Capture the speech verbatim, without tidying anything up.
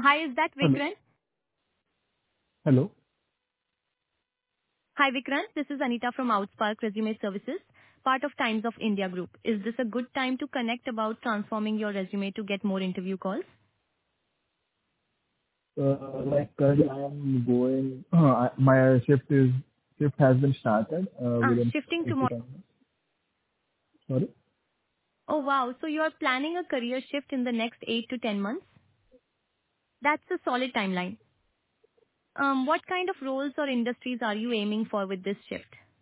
Hi, is that Hello. Vikrant? Hello. Hi, Vikrant. This is Anita from Outspark Resume Services, part of Times of India Group. Is this a good time to connect about transforming your resume to get more interview calls? Uh, Like, currently I am going, uh, I- my shift is shift has been started uh, Ah, within shifting five to tomorrow. ten minutes. Sorry. Oh, wow. So you are planning a career shift in the next eight to ten months? That's a solid timeline. Um, what kind of roles or industries are you aiming for with this shift?